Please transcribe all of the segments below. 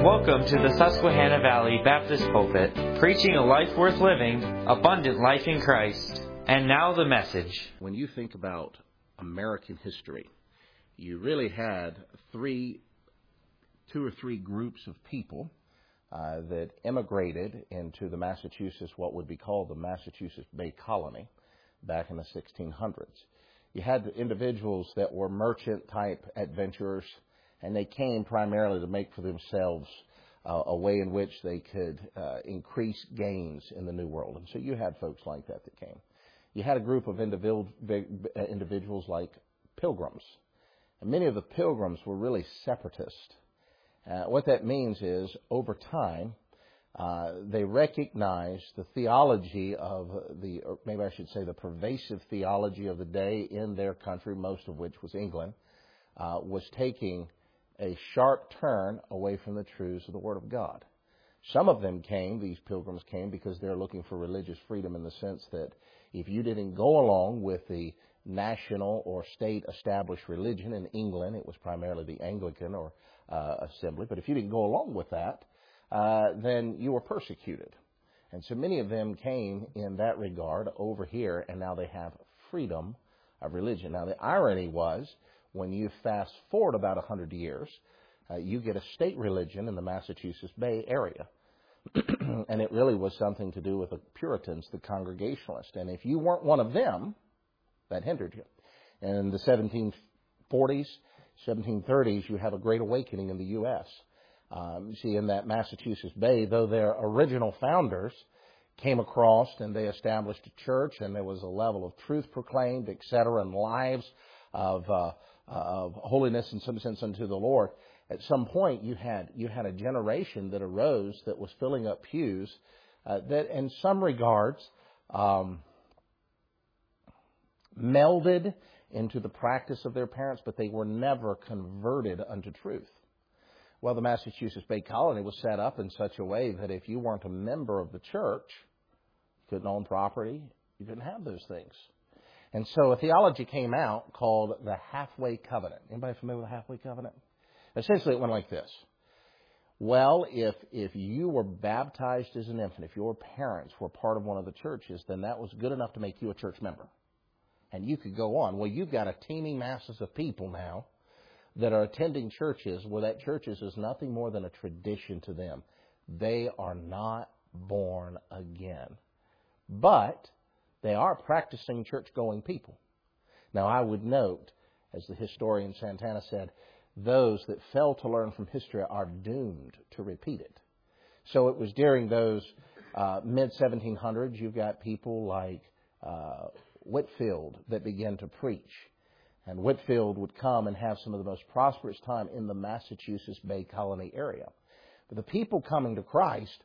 Welcome to the Susquehanna Valley Baptist Pulpit, preaching a life worth living, abundant life in Christ. And now the message. When you think about American history, you really had two or three groups of people that immigrated into the Massachusetts, what would be called the Massachusetts Bay Colony, back in the 1600s. You had individuals that were merchant-type adventurers, and they came primarily to make for themselves a way in which they could increase gains in the New World. And so you had folks like that came. You had a group of individuals like pilgrims. And many of the pilgrims were really separatist. What that means is, over time, they recognized the theology of the pervasive theology of the day in their country, most of which was England, was taking a sharp turn away from the truths of the Word of God. Some of them these pilgrims came because they're looking for religious freedom, in the sense that if you didn't go along with the national or state established religion in England, it was primarily the Anglican or assembly, but if you didn't go along with that, then you were persecuted. And so many of them came in that regard over here, and now they have freedom of religion. Now the irony was, when you fast forward about 100 years, you get a state religion in the Massachusetts Bay Area. And it really was something to do with the Puritans, the Congregationalists. And if you weren't one of them, that hindered you. And in the 1740s, 1730s, you have a great awakening in the U.S. See, in that Massachusetts Bay, though their original founders came across and they established a church, and there was a level of truth proclaimed, etc., and lives of holiness in some sense unto the Lord. At some point, you had a generation that arose that was filling up pews that, in some regards, melded into the practice of their parents, but they were never converted unto truth. Well, the Massachusetts Bay Colony was set up in such a way that if you weren't a member of the church, you couldn't own property, you couldn't have those things. And so a theology came out called the Halfway Covenant. Anybody familiar with the Halfway Covenant? Essentially, it went like this. Well, if you were baptized as an infant, if your parents were part of one of the churches, then that was good enough to make you a church member. And you could go on. Well, you've got a teeming masses of people now that are attending churches where that churches is nothing more than a tradition to them. They are not born again. But they are practicing church-going people. Now, I would note, as the historian Santana said, those that fail to learn from history are doomed to repeat it. So it was during those mid-1700s, you've got people like Whitefield that began to preach. And Whitefield would come and have some of the most prosperous time in the Massachusetts Bay Colony area. But the people coming to Christ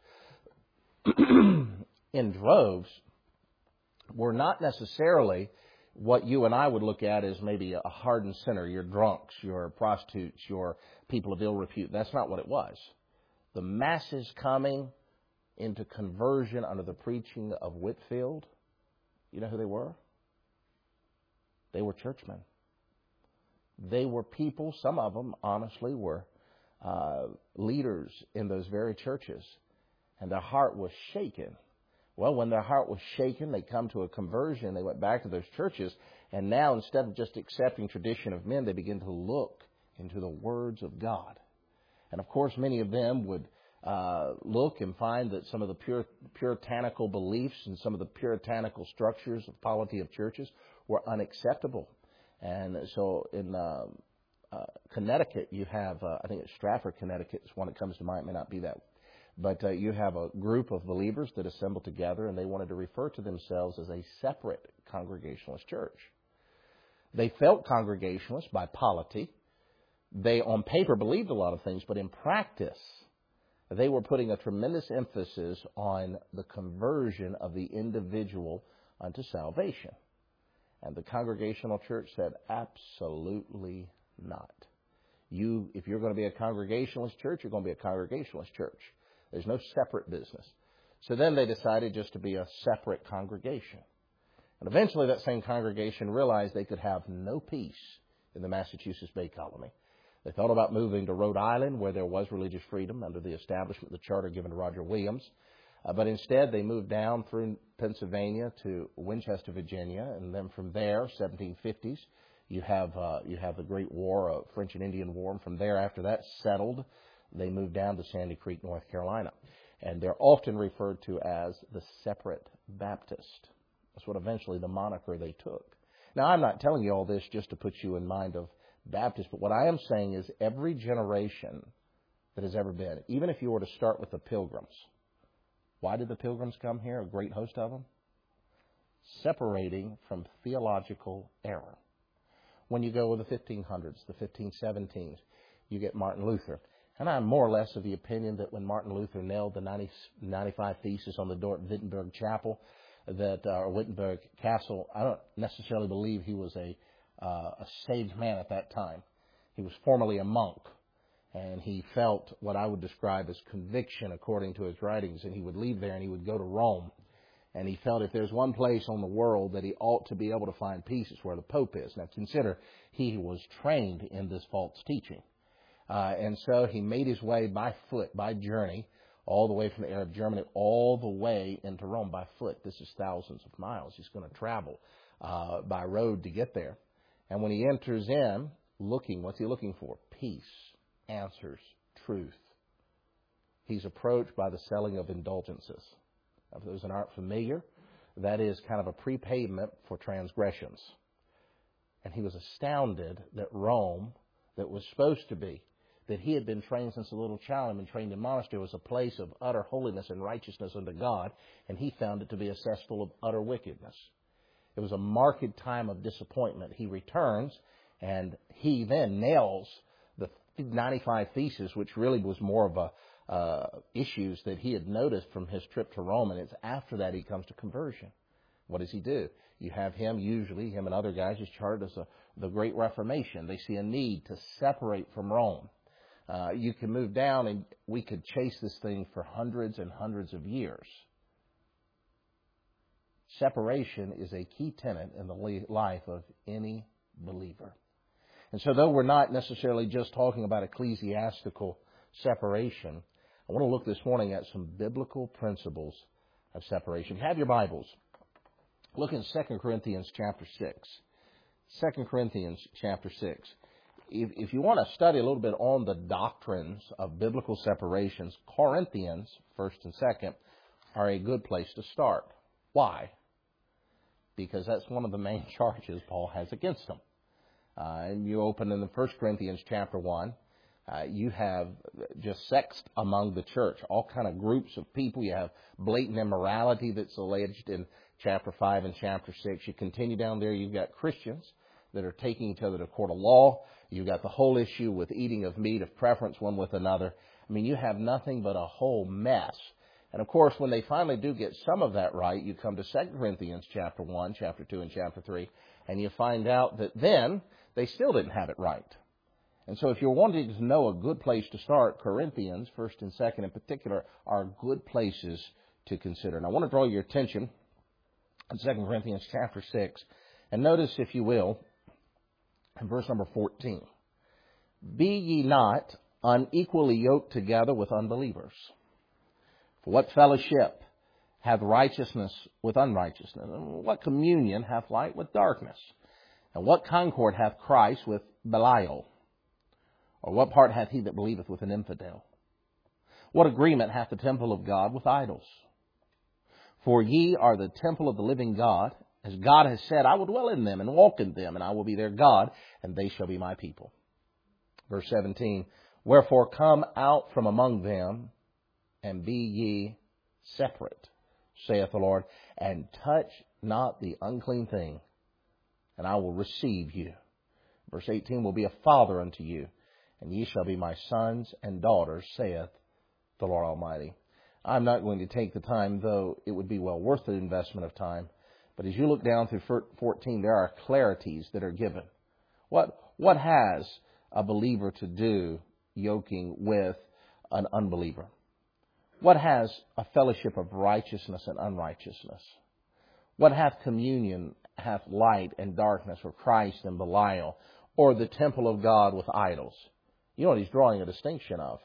in droves were not necessarily what you and I would look at as maybe a hardened sinner, your drunks, your prostitutes, your people of ill repute. That's not what it was. The masses coming into conversion under the preaching of Whitefield, you know who they were? They were churchmen. They were people, some of them, honestly, were leaders in those very churches. And their heart was shaken. Well, when their heart was shaken, they come to a conversion. They went back to those churches. And now, instead of just accepting tradition of men, they begin to look into the words of God. And, of course, many of them would look and find that some of the puritanical beliefs and some of the puritanical structures of polity of churches were unacceptable. And so in Connecticut, you have, I think it's Stratford, Connecticut is one that comes to mind. It may not be that. But you have a group of believers that assembled together, and they wanted to refer to themselves as a separate Congregationalist church. They felt Congregationalist by polity. They, on paper, believed a lot of things, but in practice, they were putting a tremendous emphasis on the conversion of the individual unto salvation. And the Congregational church said, absolutely not. If you're going to be a Congregationalist church, you're going to be a Congregationalist church. There's no separate business. So then they decided just to be a separate congregation. And eventually that same congregation realized they could have no peace in the Massachusetts Bay Colony. They thought about moving to Rhode Island, where there was religious freedom under the establishment of the charter given to Roger Williams. But instead, they moved down through Pennsylvania to Winchester, Virginia, and then from there, 1750s, you have the Great War, French and Indian War, and from there, after that settled, they moved down to Sandy Creek, North Carolina. And they're often referred to as the Separate Baptist. That's what eventually the moniker they took. Now, I'm not telling you all this just to put you in mind of Baptists, but what I am saying is every generation that has ever been, even if you were to start with the Pilgrims, why did the Pilgrims come here, a great host of them? Separating from theological error. When you go with the 1500s, the 1517s, you get Martin Luther. And I'm more or less of the opinion that when Martin Luther nailed the 95 Theses on the door at Wittenberg Chapel, or Wittenberg Castle, I don't necessarily believe he was a saved man at that time. He was formerly a monk, and he felt what I would describe as conviction according to his writings, and he would leave there and he would go to Rome. And he felt if there's one place on the world that he ought to be able to find peace, it's where the Pope is. Now consider, he was trained in this false teaching. And so he made his way by foot, by journey, all the way from the Arab Germany, all the way into Rome by foot. This is thousands of miles. He's going to travel by road to get there. And when he enters in, what's he looking for? Peace, answers, truth. He's approached by the selling of indulgences. Now, for those that aren't familiar, that is kind of a prepayment for transgressions. And he was astounded that Rome, that was supposed to be, that he had been trained since a little child and been trained in monastery, was a place of utter holiness and righteousness unto God, and he found it to be a cesspool of utter wickedness. It was a marked time of disappointment. He returns, and he then nails the 95 Theses, which really was more of issues that he had noticed from his trip to Rome, and it's after that he comes to conversion. What does he do? You have him and other guys is charted as the Great Reformation. They see a need to separate from Rome. You can move down and we could chase this thing for hundreds and hundreds of years. Separation is a key tenet in the life of any believer. And so though we're not necessarily just talking about ecclesiastical separation, I want to look this morning at some biblical principles of separation. If you have your Bibles, look in 2 Corinthians chapter 6. 2 Corinthians chapter 6. If you want to study a little bit on the doctrines of biblical separations, Corinthians, 1st and 2nd, are a good place to start. Why? Because that's one of the main charges Paul has against them. And you open in the 1 Corinthians chapter 1, you have just sex among the church, all kind of groups of people. You have blatant immorality that's alleged in chapter 5 and chapter 6. You continue down there, you've got Christians that are taking each other to court of law. You've got the whole issue with eating of meat of preference one with another. I mean, you have nothing but a whole mess. And, of course, when they finally do get some of that right, you come to 2 Corinthians chapter 1, chapter 2, and chapter 3, and you find out that then they still didn't have it right. And so if you're wanting to know a good place to start, Corinthians, 1st and 2nd in particular, are good places to consider. And I want to draw your attention in 2 Corinthians chapter 6, and notice, if you will, in verse number 14, "Be ye not unequally yoked together with unbelievers. For what fellowship hath righteousness with unrighteousness? And what communion hath light with darkness? And what concord hath Christ with Belial? Or what part hath he that believeth with an infidel? What agreement hath the temple of God with idols? For ye are the temple of the living God. As God has said, I will dwell in them and walk in them, and I will be their God, and they shall be my people." Verse 17, "Wherefore come out from among them, and be ye separate, saith the Lord, and touch not the unclean thing, and I will receive you. Verse 18, "Will be a father unto you, and ye shall be my sons and daughters, saith the Lord Almighty." I'm not going to take the time, though it would be well worth the investment of time. But as you look down through 14, there are clarities that are given. What has a believer to do yoking with an unbeliever? What has a fellowship of righteousness and unrighteousness? What hath communion, hath light and darkness, or Christ and Belial, or the temple of God with idols? You know what he's drawing a distinction of?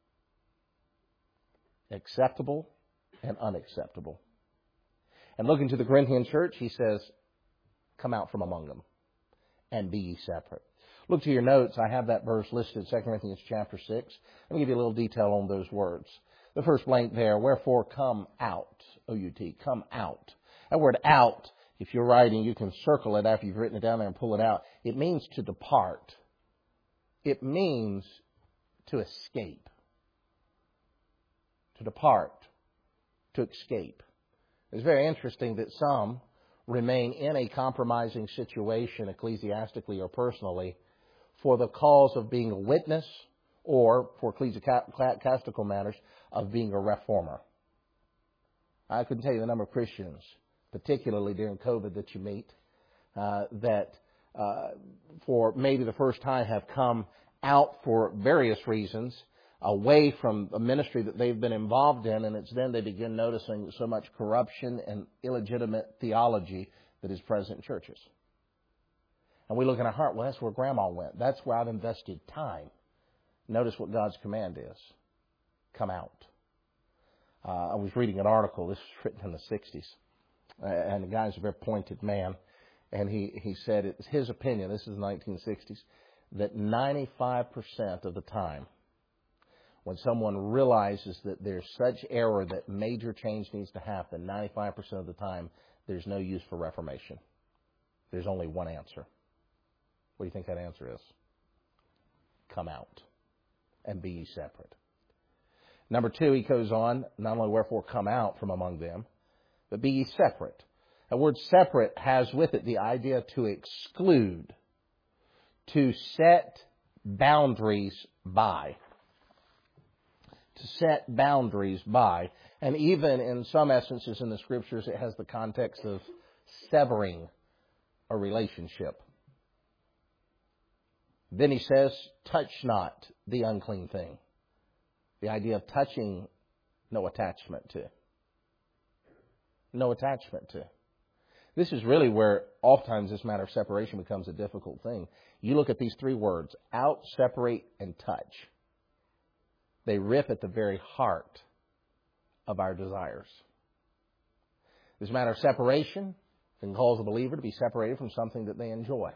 Acceptable and unacceptable. And looking to the Corinthian church, he says, come out from among them and be ye separate. Look to your notes. I have that verse listed, 2 Corinthians chapter 6. Let me give you a little detail on those words. The first blank there, wherefore come out, O-U-T, come out. That word out, if you're writing, you can circle it after you've written it down there and pull it out. It means to depart. It means to escape. To depart. To escape. It's very interesting that some remain in a compromising situation, ecclesiastically or personally, for the cause of being a witness or, for ecclesiastical matters, of being a reformer. I couldn't tell you the number of Christians, particularly during COVID, that you meet, that for maybe the first time have come out for various reasons, away from a ministry that they've been involved in, and it's then they begin noticing so much corruption and illegitimate theology that is present in churches. And we look in our heart, well, that's where Grandma went. That's where I've invested time. Notice what God's command is. Come out. I was reading an article, this was written in the 60s, and the guy's a very pointed man, and he said it's his opinion, this is the 1960s, that 95% of the time, when someone realizes that there's such error that major change needs to happen, 95% of the time, there's no use for reformation. There's only one answer. What do you think that answer is? Come out and be ye separate. Number 2, he goes on, not only wherefore come out from among them, but be ye separate. The word separate has with it the idea to exclude, to set boundaries by. To set boundaries by. And even in some essences in the Scriptures, it has the context of severing a relationship. Then he says, touch not the unclean thing. The idea of touching, no attachment to. No attachment to. This is really where oftentimes this matter of separation becomes a difficult thing. You look at these 3 words, out, separate, and touch. They rip at the very heart of our desires. This matter of separation can cause a believer to be separated from something that they enjoy.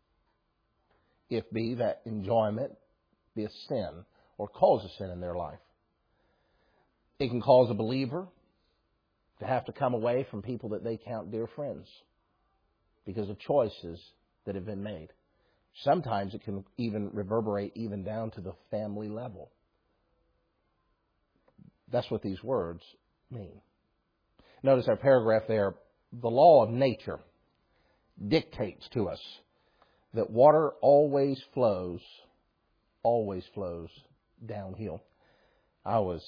If be that enjoyment be a sin or cause a sin in their life. It can cause a believer to have to come away from people that they count dear friends because of choices that have been made. Sometimes it can even reverberate even down to the family level. That's what these words mean. Notice our paragraph there. The law of nature dictates to us that water always flows downhill. I was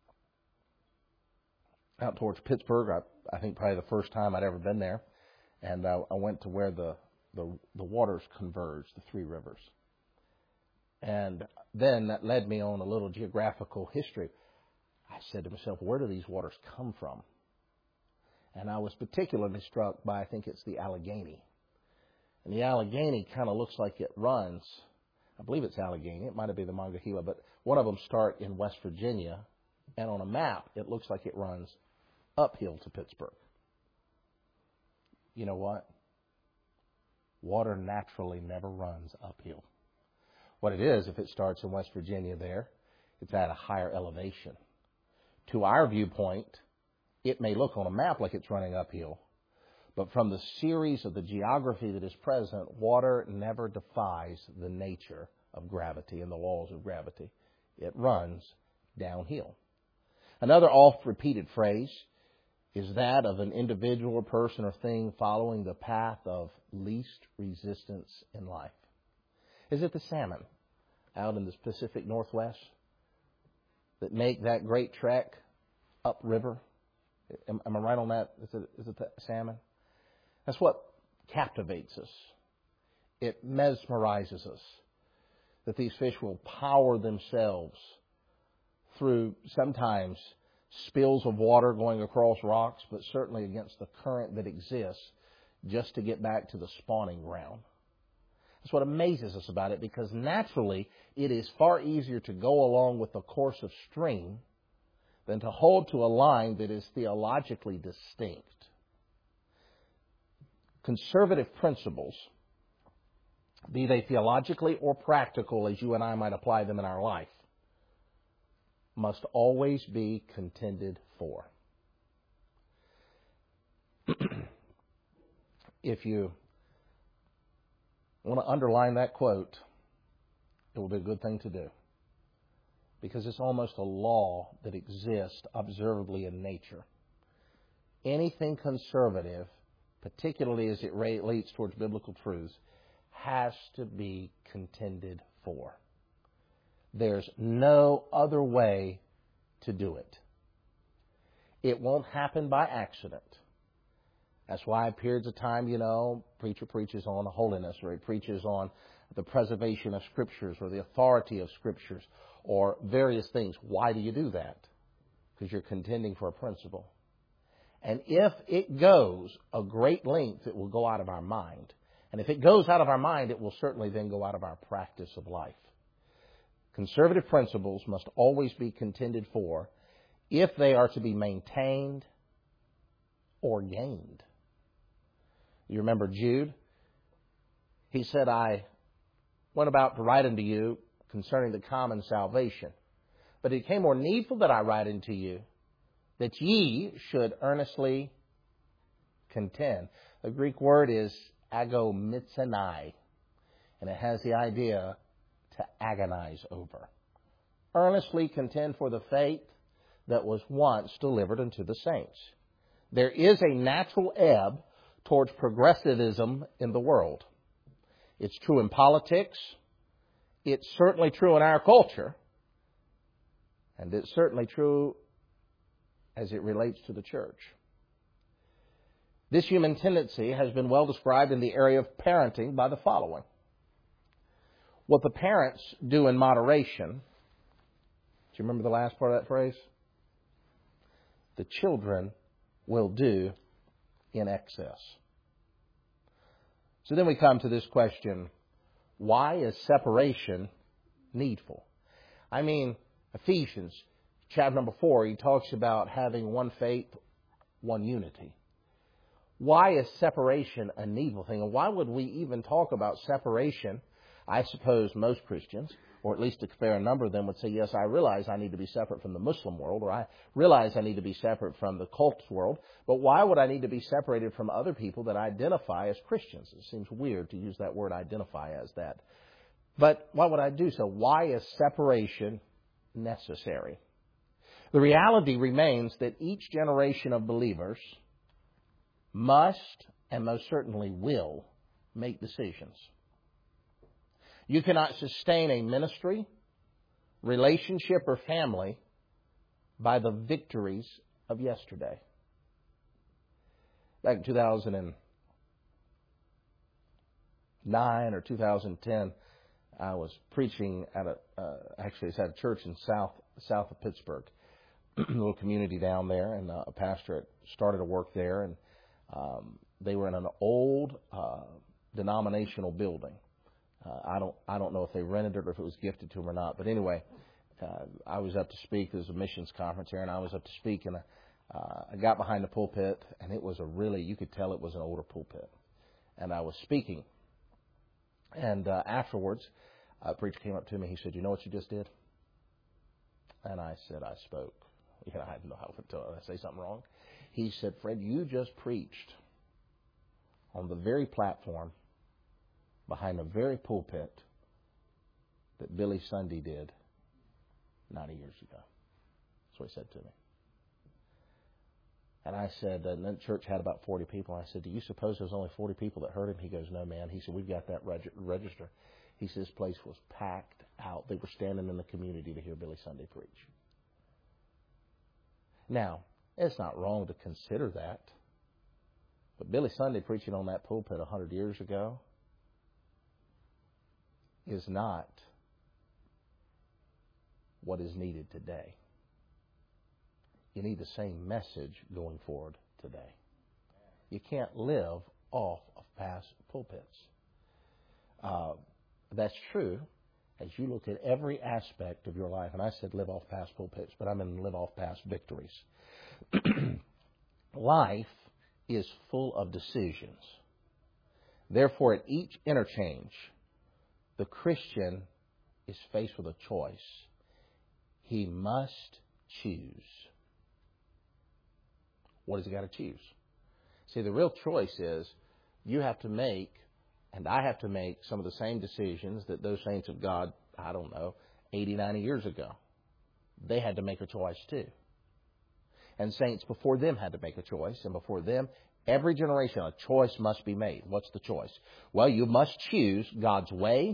out towards Pittsburgh. I think probably the first time I'd ever been there. And I went to where the waters converge, the 3 rivers. And then that led me on a little geographical history. I said to myself, where do these waters come from? And I was particularly struck by, I think it's the Allegheny. And the Allegheny kind of looks like it runs, I believe it's Allegheny, it might have been the Monongahela, but one of them start in West Virginia, and on a map, it looks like it runs uphill to Pittsburgh. You know what? Water naturally never runs uphill. What it is, if it starts in West Virginia there, it's at a higher elevation. To our viewpoint, it may look on a map like it's running uphill, but from the series of the geography that is present, water never defies the nature of gravity and the laws of gravity. It runs downhill. Another oft-repeated phrase is that of an individual or person or thing following the path of least resistance in life. Is it the salmon out in the Pacific Northwest that make that great trek upriver? Am I right on that? Is it the salmon? That's what captivates us. It mesmerizes us that these fish will power themselves through sometimes spills of water going across rocks, but certainly against the current that exists just to get back to the spawning ground. That's what amazes us about it, because naturally it is far easier to go along with the course of stream than to hold to a line that is theologically distinct. Conservative principles, be they theologically or practical as you and I might apply them in our life, must always be contended for. If you want to underline that quote, it will be a good thing to do, because it's almost a law that exists observably in nature. Anything conservative, particularly as it relates towards biblical truths, has to be contended for. There's no other way to do it. It won't happen by accident. That's why periods of time, preacher preaches on holiness, or he preaches on the preservation of Scriptures or the authority of Scriptures or various things. Why do you do that? Because you're contending for a principle. And if it goes a great length, it will go out of our mind. And if it goes out of our mind, it will certainly then go out of our practice of life. Conservative principles must always be contended for if they are to be maintained or gained. You remember Jude? He said, I went about to write unto you concerning the common salvation. But it became more needful that I write unto you, that ye should earnestly contend. The Greek word is agomizomai, and it has the idea to agonize over. Earnestly contend for the faith that was once delivered unto the saints. There is a natural ebb towards progressivism in the world. It's true in politics. It's certainly true in our culture. And it's certainly true as it relates to the church. This human tendency has been well described in the area of parenting by the following. What the parents do in moderation, do you remember the last part of that phrase? The children will do in excess. So then we come to this question, why is separation needful? I mean, Ephesians chapter number 4, he talks about having one faith, one unity. Why is separation a needful thing? And why would we even talk about separation? I suppose most Christians, or at least a fair number of them, would say, yes, I realize I need to be separate from the Muslim world, or I realize I need to be separate from the cult world, but why would I need to be separated from other people that identify as Christians? It seems weird to use that word identify as that. But why would I do so? Why is separation necessary? The reality remains that each generation of believers must, and most certainly will, make decisions. You cannot sustain a ministry, relationship, or family by the victories of yesterday. Back in 2009 or 2010, I was preaching at it's at a church in south of Pittsburgh, a little community down there, and a pastor had started to work there, and they were in an old denominational building. I don't know if they rented it or if it was gifted to them or not. But anyway, I was up to speak. There was a missions conference here, and I was up to speak, and I got behind the pulpit, and it was you could tell it was an older pulpit. And I was speaking. And afterwards, a preacher came up to me. He said, you know what you just did? And I said, I spoke. I didn't know how to say something wrong. He said, Fred, you just preached on the very platform behind the very pulpit that Billy Sunday did 90 years ago. That's what he said to me. And I said, and the church had about 40 people. I said, do you suppose there's only 40 people that heard him? He goes, no, man. He said, we've got that register. He said, this place was packed out. They were standing in the community to hear Billy Sunday preach. Now, it's not wrong to consider that. But Billy Sunday preaching on that pulpit 100 years ago is not what is needed today. You need the same message going forward today. You can't live off of past pulpits. That's true as you look at every aspect of your life. And I said live off past pulpits, but I'm in live off past victories. Life is full of decisions. Therefore, at each interchange, the Christian is faced with a choice. He must choose. What has he got to choose? See, the real choice is you have to make, and I have to make, some of the same decisions that those saints of God, 80, 90 years ago. They had to make a choice too. And saints before them had to make a choice, and before them, every generation, a choice must be made. What's the choice? Well, you must choose God's way,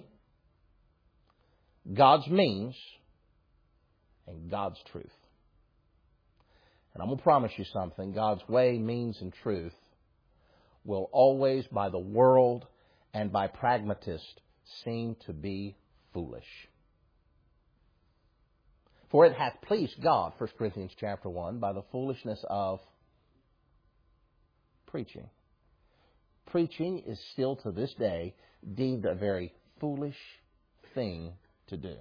God's means, and God's truth. And I'm going to promise you something. God's way, means, and truth will always, by the world and by pragmatists, seem to be foolish. For it hath pleased God, 1 Corinthians chapter 1, by the foolishness of preaching. Preaching is still to this day deemed a very foolish thing to do.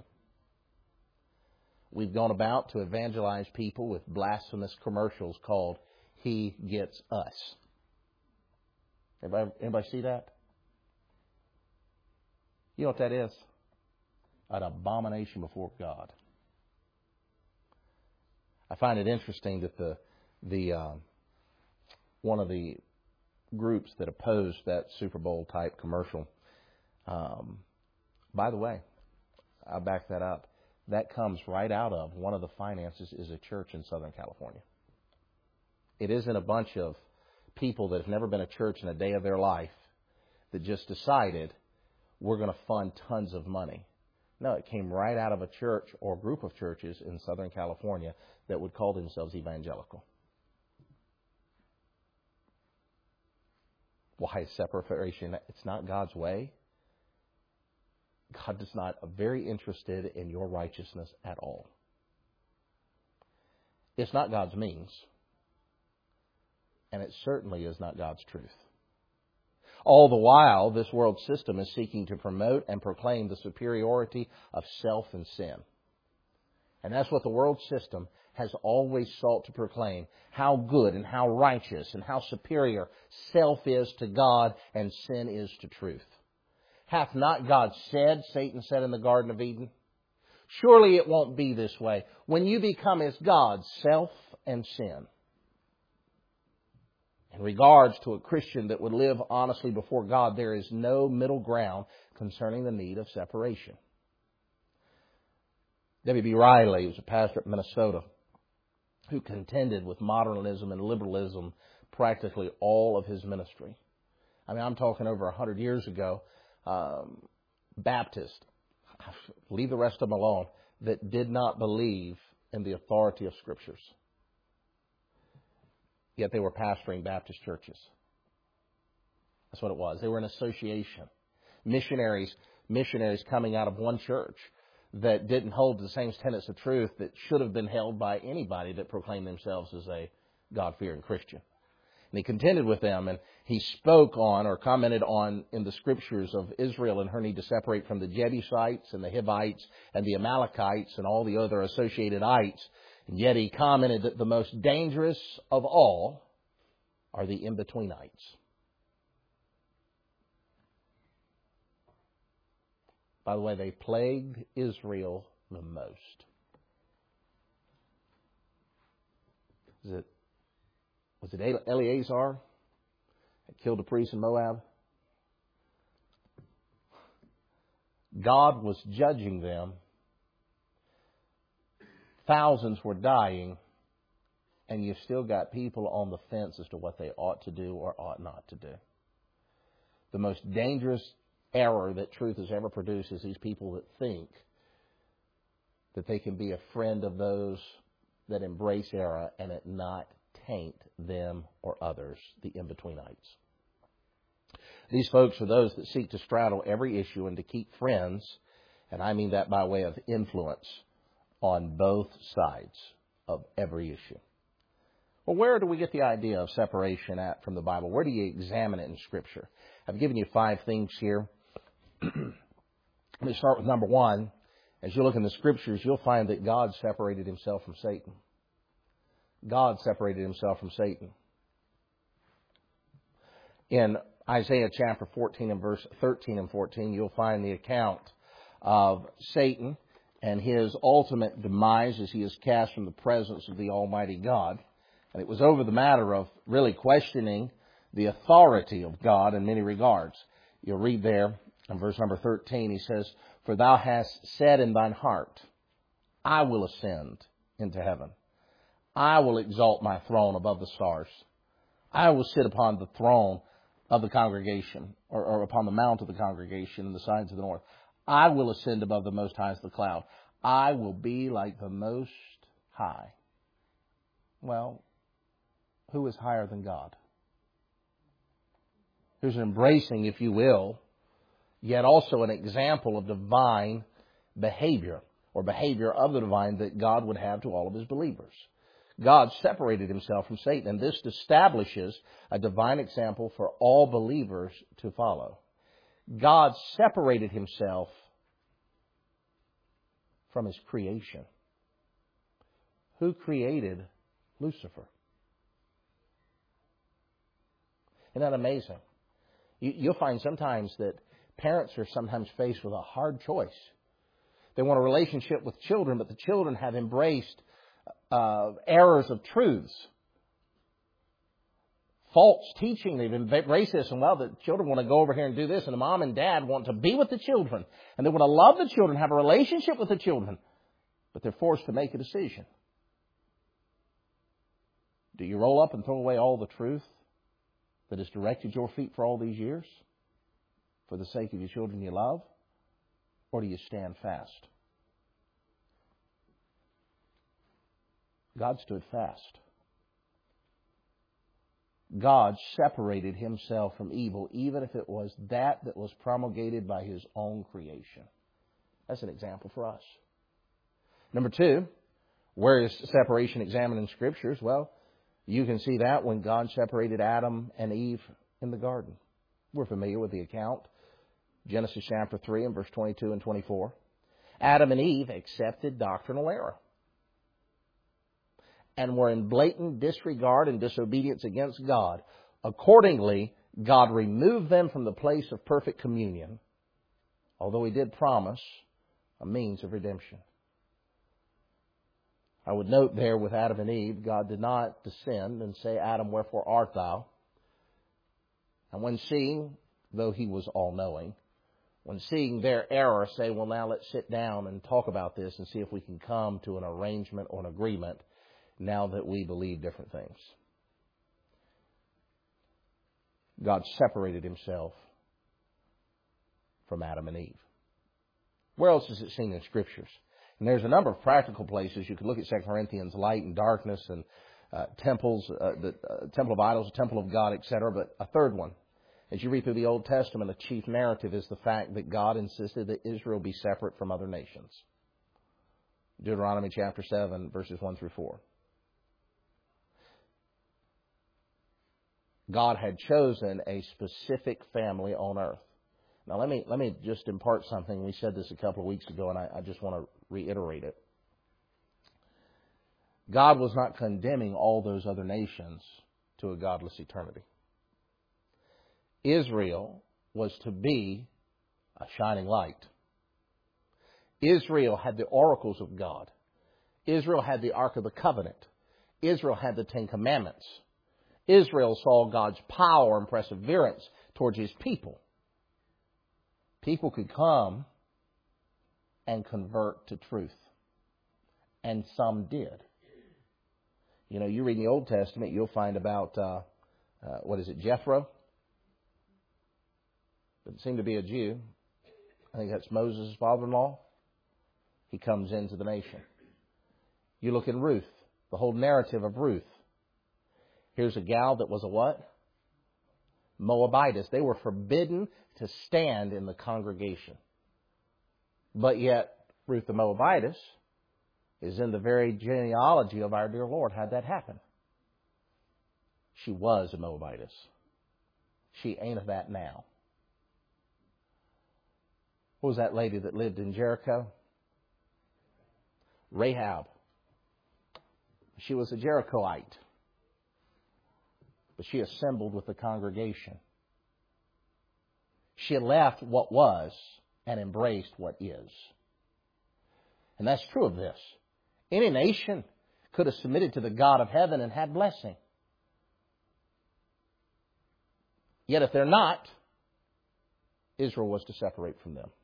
We've gone about to evangelize people with blasphemous commercials called He Gets Us. Anybody see that? You know what that is? An abomination before God. I find it interesting that the one of the groups that opposed that Super Bowl type commercial, by the way, I'll back that up. That comes right out of one of the finances is a church in Southern California. It isn't a bunch of people that have never been to church in a day of their life that just decided we're going to fund tons of money. No, it came right out of a church or group of churches in Southern California that would call themselves evangelical. Why is separation? It's not God's way. God is not very interested in your righteousness at all. It's not God's means. And it certainly is not God's truth. All the while, this world system is seeking to promote and proclaim the superiority of self and sin. And that's what the world system has always sought to proclaim, how good and how righteous and how superior self is to God and sin is to truth. Hath not God said, Satan said in the Garden of Eden? Surely it won't be this way. When you become as God, self and sin. In regards to a Christian that would live honestly before God, there is no middle ground concerning the need of separation. W.B. Riley was a pastor at Minnesota who contended with modernism and liberalism practically all of his ministry. I mean, I'm talking over 100 years ago. Baptist, leave the rest of them alone, that did not believe in the authority of Scriptures. Yet they were pastoring Baptist churches. That's what it was. They were an association. Missionaries coming out of one church that didn't hold the same tenets of truth that should have been held by anybody that proclaimed themselves as a God-fearing Christian. And he contended with them, and he spoke on or commented on in the Scriptures of Israel and her need to separate from the Jebusites and the Hivites and the Amalekites and all the other associated ites. And yet he commented that the most dangerous of all are the in-betweenites. By the way, they plagued Israel the most. Was it Eleazar that killed a priest in Moab? God was judging them. Thousands were dying, and you've still got people on the fence as to what they ought to do or ought not to do. The most dangerous error that truth has ever produced is these people that think that they can be a friend of those that embrace error and it not taint them or others, the in-betweenites. These folks are those that seek to straddle every issue and to keep friends, and I mean that by way of influence, on both sides of every issue. Well, where do we get the idea of separation from the Bible? Where do you examine it in Scripture? I've given you 5 things here. Let me start with number one. As you look in the Scriptures, you'll find that God separated Himself from Satan. God separated Himself from Satan. In Isaiah chapter 14 and verse 13 and 14, you'll find the account of Satan and his ultimate demise as he is cast from the presence of the Almighty God. And it was over the matter of really questioning the authority of God in many regards. You'll read there in verse number 13, he says, "For thou hast said in thine heart, I will ascend into heaven. I will exalt my throne above the stars. I will sit upon the throne of the congregation, or upon the mount of the congregation in the sides of the north. I will ascend above the most highest of the cloud. I will be like the Most High." Well, who is higher than God? There's an embracing, if you will, yet also an example of divine behavior, or behavior of the divine that God would have to all of His believers. God separated Himself from Satan, and this establishes a divine example for all believers to follow. God separated Himself from His creation. Who created Lucifer? Isn't that amazing? You'll find sometimes that parents are sometimes faced with a hard choice. They want a relationship with children, but the children have embraced errors of truths. False teaching. They've embraced this, and well, the children want to go over here and do this, and the mom and dad want to be with the children, and they want to love the children, have a relationship with the children, but they're forced to make a decision. Do you roll up and throw away all the truth that has directed your feet for all these years for the sake of your children you love, or do you stand fast? God stood fast. God separated Himself from evil, even if it was that was promulgated by His own creation. That's an example for us. Number two, where is separation examined in Scriptures? Well, you can see that when God separated Adam and Eve in the garden. We're familiar with the account. Genesis chapter 3 and verse 22 and 24. Adam and Eve accepted doctrinal error and were in blatant disregard and disobedience against God. Accordingly, God removed them from the place of perfect communion, although He did promise a means of redemption. I would note there with Adam and Eve, God did not descend and say, "Adam, wherefore art thou?" And when seeing, though He was all-knowing, when seeing their error, say, "Well, now let's sit down and talk about this and see if we can come to an arrangement or an agreement now that we believe different things." God separated Himself from Adam and Eve. Where else is it seen in Scriptures? And there's a number of practical places. You could look at 2 Corinthians, light and darkness, and temples, the temple of idols, the temple of God, etc. But a third one. As you read through the Old Testament, the chief narrative is the fact that God insisted that Israel be separate from other nations. Deuteronomy chapter 7, verses 1 through 4. God had chosen a specific family on earth. Now, let me just impart something. We said this a couple of weeks ago, and I just want to reiterate it. God was not condemning all those other nations to a godless eternity. Israel was to be a shining light. Israel had the oracles of God. Israel had the Ark of the Covenant. Israel had the Ten Commandments. Israel saw God's power and perseverance towards His people. People could come and convert to truth. And some did. You know, you read in the Old Testament, you'll find about, Jethro? Doesn't seem to be a Jew. I think that's Moses' father-in-law. He comes into the nation. You look in Ruth, the whole narrative of Ruth. Here's a gal that was a what? Moabitess. They were forbidden to stand in the congregation. But yet, Ruth the Moabitess is in the very genealogy of our dear Lord. How'd that happen? She was a Moabitess. She ain't of that now. What was that lady that lived in Jericho? Rahab. She was a Jerichoite. But she assembled with the congregation. She left what was and embraced what is. And that's true of this. Any nation could have submitted to the God of heaven and had blessing. Yet if they're not, Israel was to separate from them.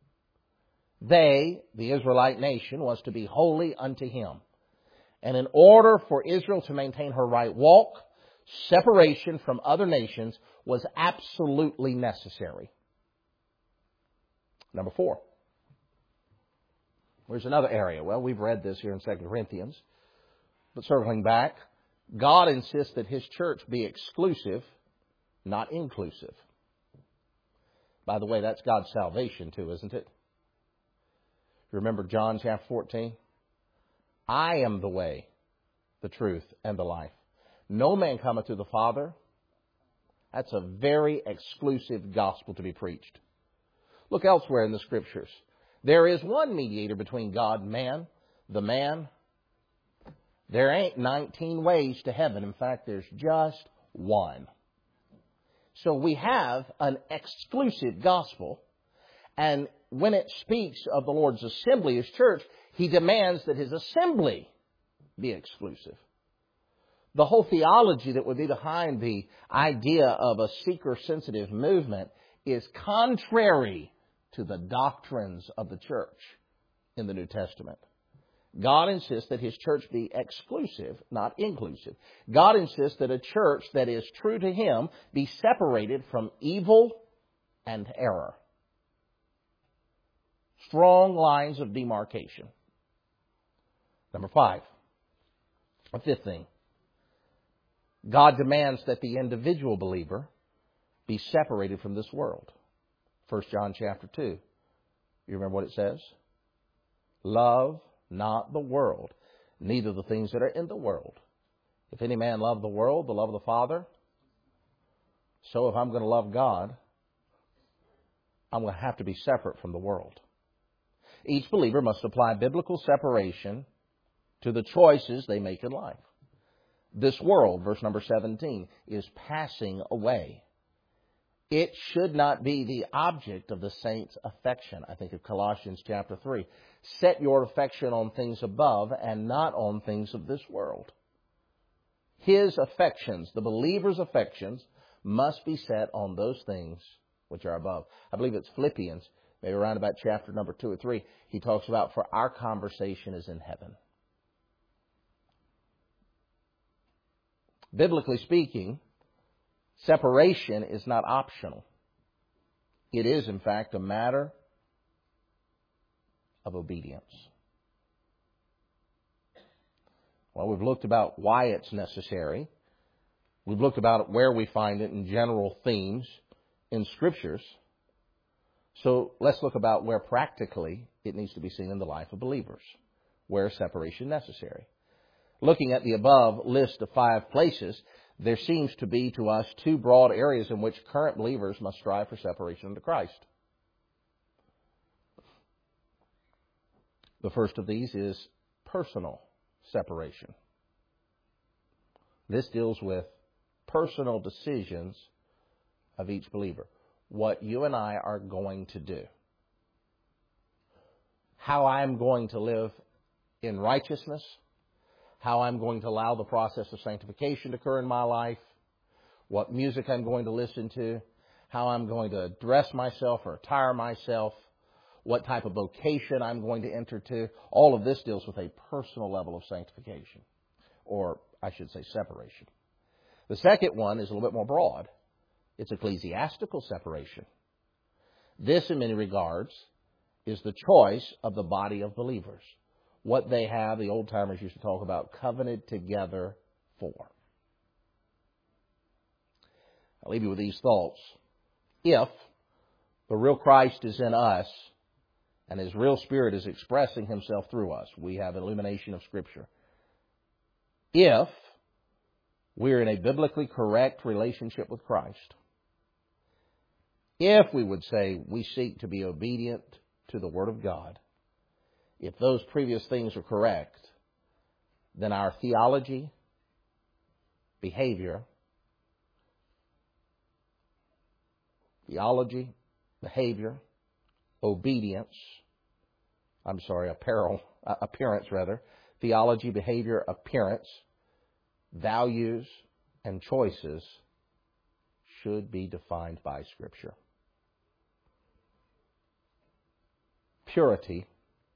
They, the Israelite nation, was to be holy unto Him. And in order for Israel to maintain her right walk, separation from other nations was absolutely necessary. Number 4. Where's another area? Well, we've read this here in 2 Corinthians. But circling back, God insists that His church be exclusive, not inclusive. By the way, that's God's salvation too, isn't it? Remember John chapter 14? I am the way, the truth, and the life. No man cometh to the Father. That's a very exclusive gospel to be preached. Look elsewhere in the Scriptures. There is one mediator between God and man, the man. There ain't 19 ways to heaven. In fact, there's just one. So we have an exclusive gospel. And when it speaks of the Lord's assembly, His church, He demands that His assembly be exclusive. The whole theology that would be behind the idea of a seeker-sensitive movement is contrary to the doctrines of the church in the New Testament. God insists that His church be exclusive, not inclusive. God insists that a church that is true to Him be separated from evil and error. Strong lines of demarcation. Number 5. A fifth thing. God demands that the individual believer be separated from this world. 1 John chapter 2. You remember what it says? Love not the world, neither the things that are in the world. If any man love the world, the love of the Father. So if I'm going to love God, I'm going to have to be separate from the world. Each believer must apply biblical separation to the choices they make in life. This world, verse number 17, is passing away. It should not be the object of the saints' affection. I think of Colossians chapter 3. Set your affection on things above and not on things of this world. His affections, the believer's affections, must be set on those things which are above. I believe it's Philippians, maybe around about chapter number 2 or 3. He talks about, for our conversation is in heaven. Biblically speaking, separation is not optional. It is, in fact, a matter of obedience. Well, we've looked about why it's necessary. We've looked about where we find it in general themes in Scriptures. So let's look about where practically it needs to be seen in the life of believers, where separation is necessary. Looking at the above list of 5 places, there seems to be to us 2 broad areas in which current believers must strive for separation unto Christ. The first of these is personal separation. This deals with personal decisions of each believer. What you and I are going to do. How I'm going to live in righteousness. How I'm going to allow the process of sanctification to occur in my life. What music I'm going to listen to. How I'm going to dress myself or attire myself. What type of vocation I'm going to enter to. All of this deals with a personal level of sanctification. Or I should say separation. The second one is a little bit more broad. It's ecclesiastical separation. This, in many regards, is the choice of the body of believers. What they have, the old-timers used to talk about, covenanted together for. I'll leave you with these thoughts. If the real Christ is in us and His real Spirit is expressing Himself through us, we have illumination of Scripture. If we're in a biblically correct relationship with Christ, if we would say we seek to be obedient to the Word of God, if those previous things are correct, then our theology, behavior, obedience, theology, behavior, appearance, values, and choices should be defined by Scripture. Purity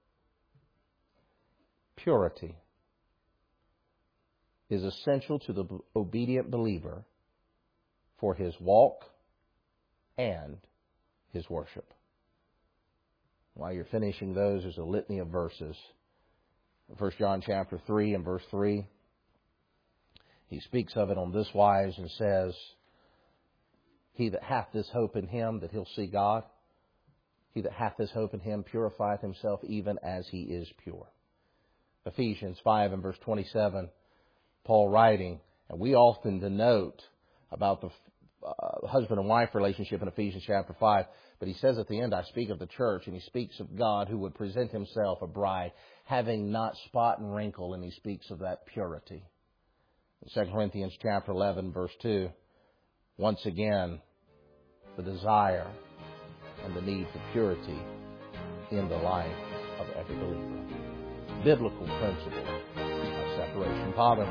is essential to the obedient believer for his walk and his worship. While you're finishing those, there's a litany of verses. 1 John chapter 3 and verse 3, he speaks of it on this wise and says, he that hath this hope in him, that he'll see God, he that hath this hope in him purifieth himself even as he is pure. Ephesians 5 and verse 27, Paul writing, and we often denote about the husband and wife relationship in Ephesians chapter 5, but he says at the end, I speak of the church, and he speaks of God who would present himself a bride, having not spot and wrinkle, and he speaks of that purity. In 2 Corinthians chapter 11, verse 2, once again, the desire and the need for purity in the life of every believer. Biblical principle of separation. Father,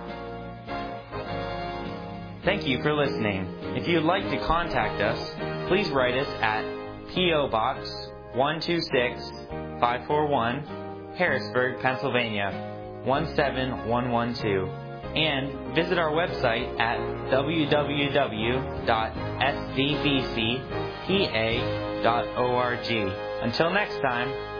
thank you for listening. If you'd like to contact us, please write us at P.O. Box 126541, Harrisburg, Pennsylvania 17112, and visit our website at www.sdbcpa.org. Until next time,